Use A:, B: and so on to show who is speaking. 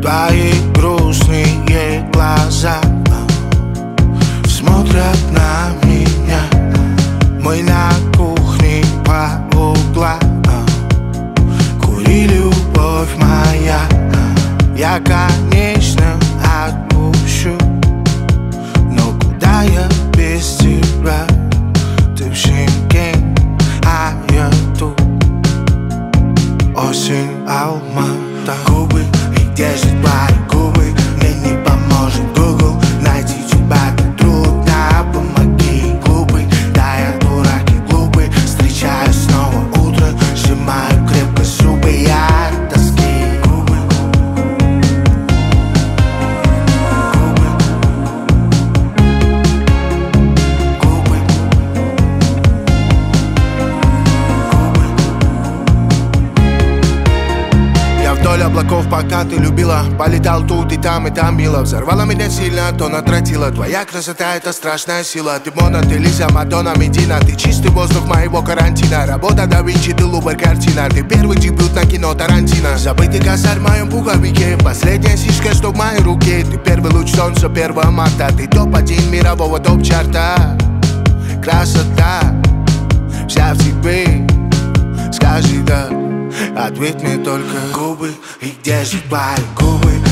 A: Твои грустные глаза смотрят на меня. Мы на кухне по углам кури, любовь моя. Я, конечно, отпущу, но куда я без тебя? Ты в Шенген, а я тут. Осень, Алмата. Губы, и где же твои губы? Мне не поможет Google найти тебя так трудно. Помоги, глупый, да я дурак и глупый. Встречаю снова утро, сжимаю крепко зубы. Я от тоски. Губы, губы, губы, губы. Я вдоль облаков, пока ты любила, полетал тут и там мило. Взорвала меня сильно, то натратила. Твоя красота — это страшная сила. Ты Мона, ты Лиза, Мадонна, Медина. Ты чистый воздух моего карантина. Работа да Винчи, ты Лубер, картина. Ты первый дебют на кино Тарантино. Забытый косарь в моем пуховике. Последняя сишка, что в моей руке. Ты первый луч солнца 1 марта. Ты топ-1 мирового топ-чарта. Красота вся в тебе. Скажи да, ответь мне только. Губы, и где же твои губы?